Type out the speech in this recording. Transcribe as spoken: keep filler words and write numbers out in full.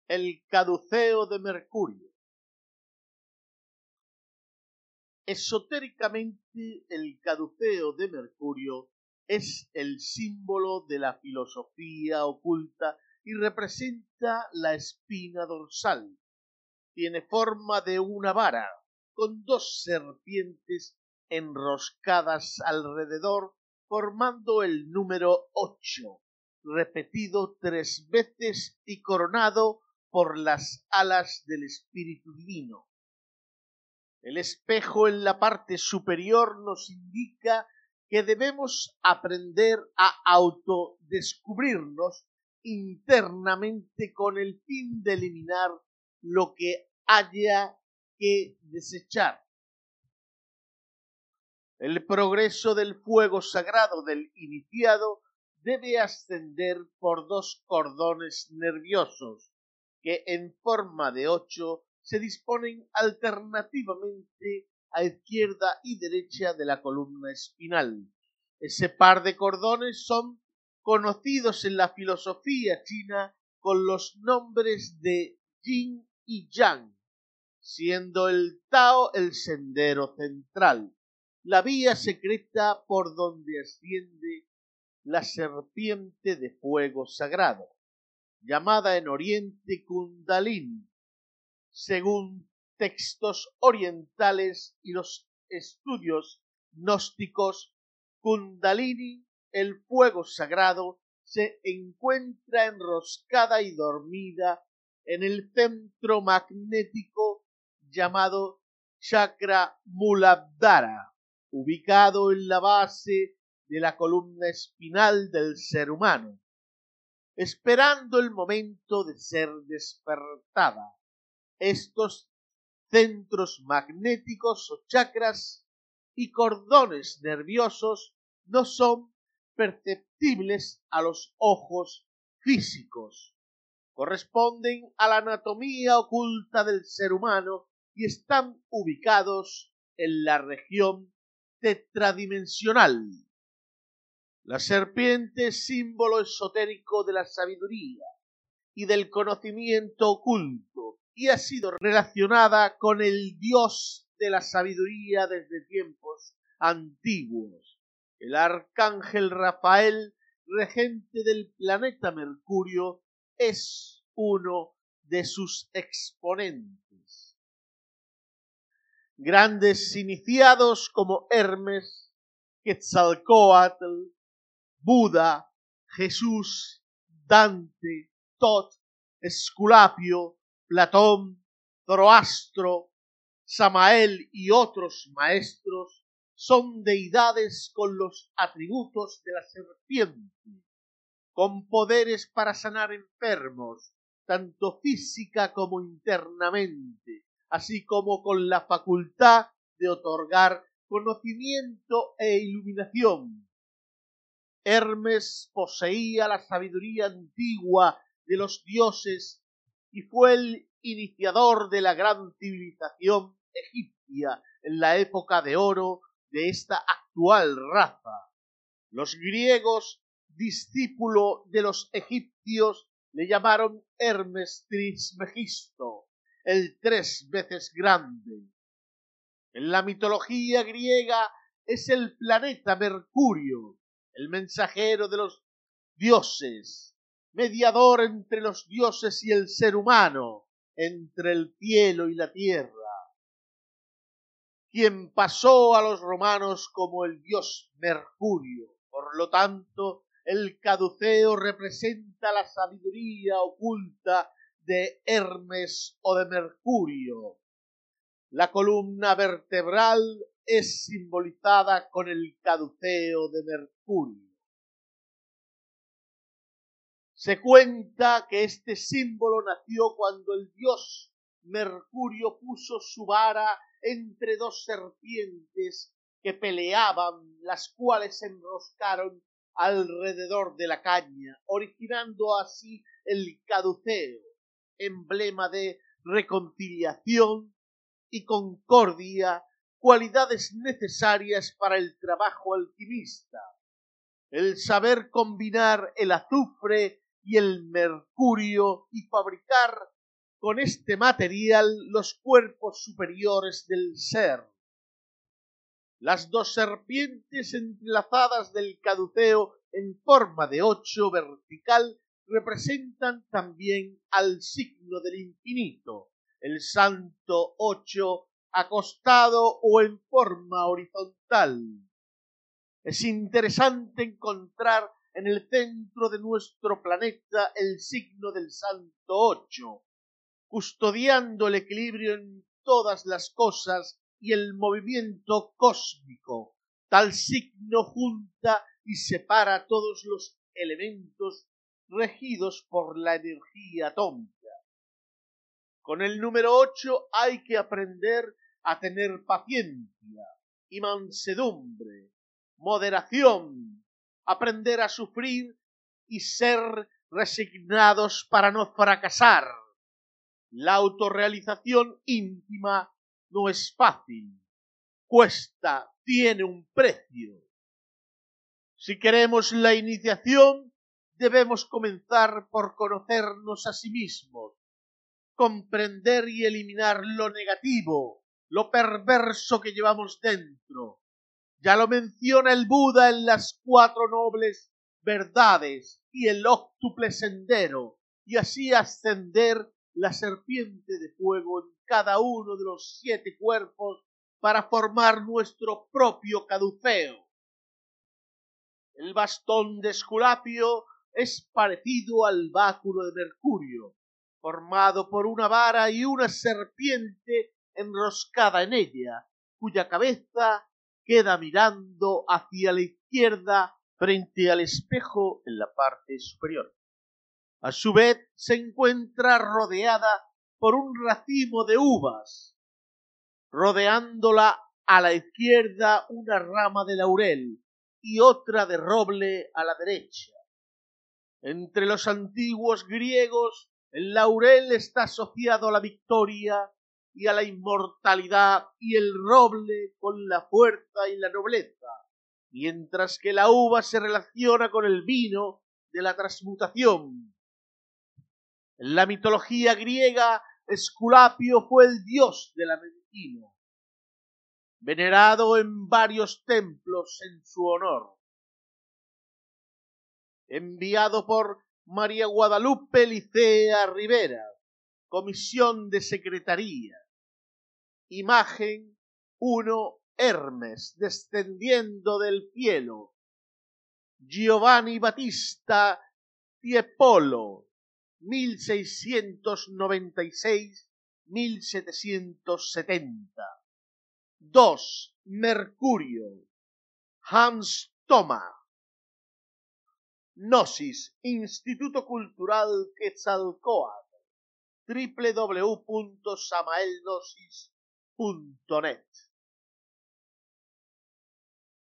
El caduceo de Mercurio. Esotéricamente, el caduceo de Mercurio es el símbolo de la filosofía oculta y representa la espina dorsal. Tiene forma de una vara con dos serpientes enroscadas alrededor, formando el número ocho, repetido tres veces y coronado por las alas del Espíritu Divino. El espejo en la parte superior nos indica que debemos aprender a autodescubrirnos internamente con el fin de eliminar lo que haya que desechar. El progreso del fuego sagrado del iniciado debe ascender por dos cordones nerviosos que en forma de ocho se disponen alternativamente a izquierda y derecha de la columna espinal. Ese par de cordones son conocidos en la filosofía china con los nombres de Yin y Yang, siendo el Tao el sendero central, la vía secreta por donde asciende la serpiente de fuego sagrado, llamada en Oriente Kundalini, según textos orientales y los estudios gnósticos. Kundalini, el fuego sagrado, se encuentra enroscada y dormida en el centro magnético llamado chakra Muladhara, ubicado en la base de la columna espinal del ser humano, esperando el momento de ser despertada. Estos centros magnéticos o chakras y cordones nerviosos no son perceptibles a los ojos físicos. Corresponden a la anatomía oculta del ser humano y están ubicados en la región tetradimensional. La serpiente es símbolo esotérico de la sabiduría y del conocimiento oculto y ha sido relacionada con el dios de la sabiduría desde tiempos antiguos. El arcángel Rafael, regente del planeta Mercurio, es uno de sus exponentes. Grandes iniciados como Hermes, Quetzalcóatl, Buda, Jesús, Dante, Tot, Esculapio, Platón, Zoroastro, Samael y otros maestros son deidades con los atributos de la serpiente, con poderes para sanar enfermos, tanto física como internamente, así como con la facultad de otorgar conocimiento e iluminación. Hermes poseía la sabiduría antigua de los dioses y fue el iniciador de la gran civilización egipcia en la época de oro de esta actual raza. Los griegos, discípulo de los egipcios, le llamaron Hermes Trismegisto, el tres veces grande. En la mitología griega es el planeta Mercurio, el mensajero de los dioses, mediador entre los dioses y el ser humano, entre el cielo y la tierra, quien pasó a los romanos como el dios Mercurio. Por lo tanto, el caduceo representa la sabiduría oculta de Hermes o de Mercurio. La columna vertebral es simbolizada con el caduceo de Mercurio. Se cuenta que este símbolo nació cuando el dios Mercurio puso su vara entre dos serpientes que peleaban, las cuales se enroscaron alrededor de la caña, originando así el caduceo, emblema de reconciliación y concordia, cualidades necesarias para el trabajo alquimista. El saber combinar el azufre y el mercurio y fabricar con este material los cuerpos superiores del ser. Las dos serpientes entrelazadas del caduceo en forma de ocho vertical representan también al signo del infinito, el santo ocho acostado o en forma horizontal. Es interesante encontrar en el centro de nuestro planeta el signo del santo ocho, custodiando el equilibrio en todas las cosas y el movimiento cósmico. Tal signo junta y separa todos los elementos regidos por la energía atómica. Con el número ocho hay que aprender a tener paciencia y mansedumbre, moderación, aprender a sufrir y ser resignados para no fracasar. La autorrealización íntima no es fácil, cuesta, tiene un precio. Si queremos la iniciación, debemos comenzar por conocernos a sí mismos, comprender y eliminar lo negativo, lo perverso que llevamos dentro. Ya lo menciona el Buda en las cuatro nobles verdades y el óctuple sendero, y así ascender la serpiente de fuego en cada uno de los siete cuerpos para formar nuestro propio caduceo. El bastón de Esculapio es parecido al báculo de Mercurio, formado por una vara y una serpiente enroscada en ella, cuya cabeza queda mirando hacia la izquierda frente al espejo en la parte superior. A su vez se encuentra rodeada por un racimo de uvas, rodeándola a la izquierda una rama de laurel y otra de roble a la derecha. Entre los antiguos griegos, el laurel está asociado a la victoria y a la inmortalidad y el roble con la fuerza y la nobleza, mientras que la uva se relaciona con el vino de la transmutación. En la mitología griega, Esculapio fue el dios de la medicina, venerado en varios templos en su honor. Enviado por María Guadalupe Licea Rivera, Comisión de Secretaría. Imagen uno, Hermes descendiendo del cielo. Giovanni Battista Tiepolo, mil seiscientos noventa y seis a mil setecientos setenta. dos. Mercurio. Hans Thoma. Gnosis, Instituto Cultural Quetzalcóatl, doble u doble u doble u punto samael gnosis punto net.